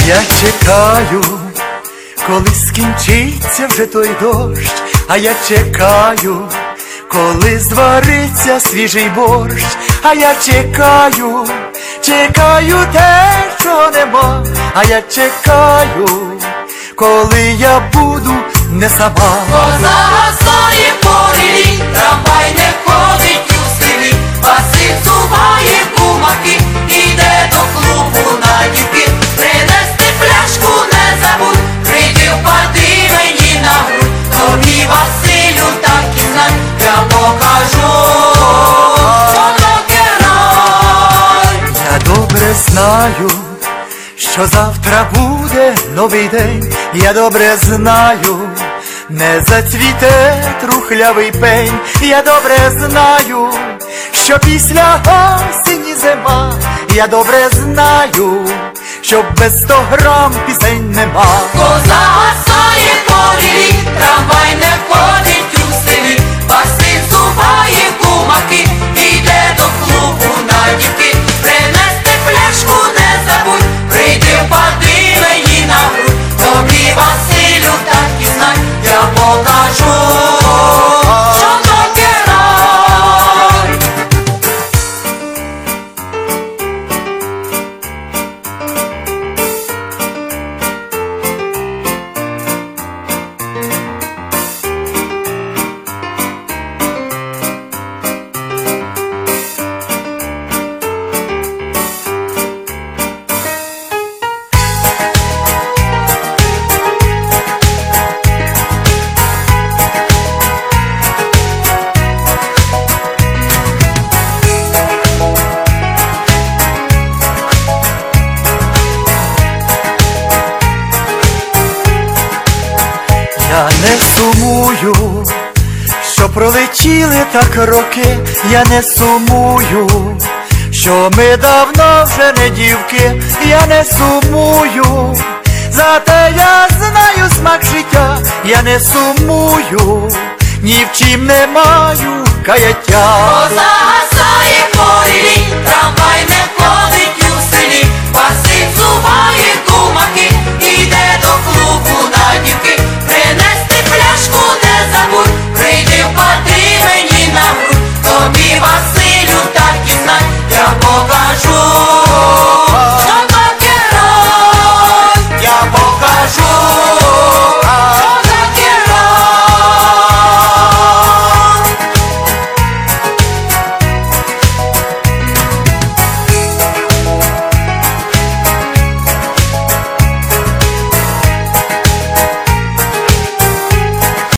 Я чекаю, коли скінчиться вже той дощ, а я чекаю, коли звариться свіжий борщ, а я чекаю, чекаю те, що нема, а я чекаю, коли я буду не сама. Позагасає порілі, трамвай не ходить у селі, Василь зубає кумаки, іде до клубу на дівки. Принести пляшку не забудь, прийди впади мені на грудь. Тобі, Василю, так і знай, я покажу, що таке рай. Я добре знаю, що завтра буде новий день. Я добре знаю, не зацвіте трухлявий пень. Я добре знаю, що після осені зима. Я добре знаю, що без 100 грам пісень нема. Позагасає порілі, трамвай не ходить у селі, Василь зубає кумаки, іде до клубу на дівки. Принести пляшку не забудь, прийди впади мені на грудь. Тобі, Василю, так і знай, я покажу, що таке рай. Я не сумую, що пролетіли так роки. Я не сумую, що ми давно вже не дівки. Я не сумую, зате я знаю смак життя. Я не сумую, ні в чим не маю каяття. Позагасає порілі, трамвай не ходить у селі, Василь зубає